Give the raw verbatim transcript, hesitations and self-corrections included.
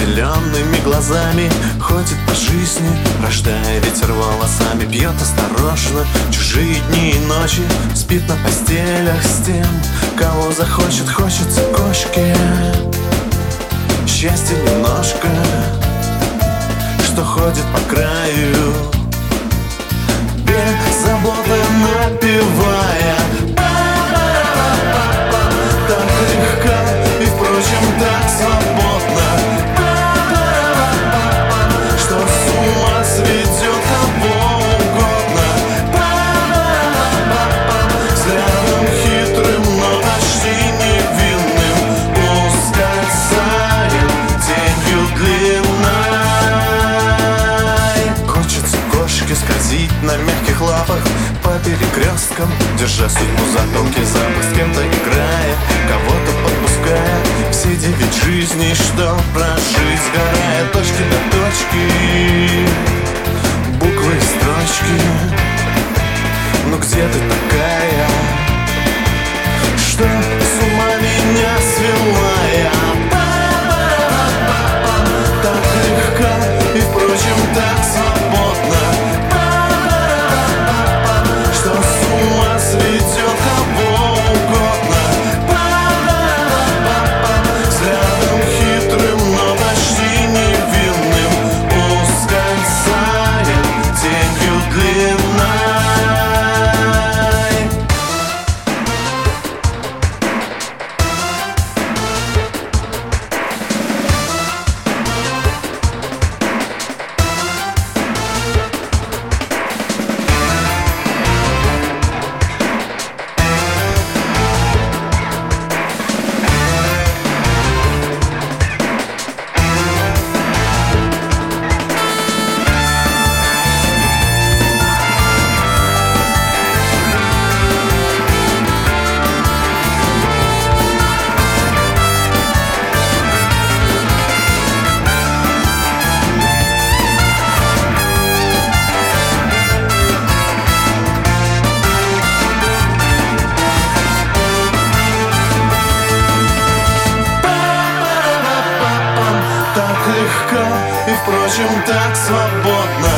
воспаленными глазами ходит по жизни, рождая ветер волосами. Пьет осторожно чужие дни и ночи, спит на постелях с тем, кого захочет. Хочется кошке счастья немножко, что ходит по краю, беззаботно напевая. Так легко и, впрочем, так свободно, что с ума сведет кого угодно. Взглядом хитрым, но почти невинным ускользает тенью длинной. Хочется кошке скользить на мягких лапах по перекресткам, держа судьбу за тонкий запах, с кем-то играя, кого-то подпуская. Все девять жизней, что прожить, сгорая точки до точки, буквы и строчки. Но где ты такая, что с ума меня свела я? Так легко и, впрочем, так свободно, что с ума сведет кого угодно. Взглядом хитрым, но почти невинным ускользает тенью длинной. Так легко и, впрочем, так свободно,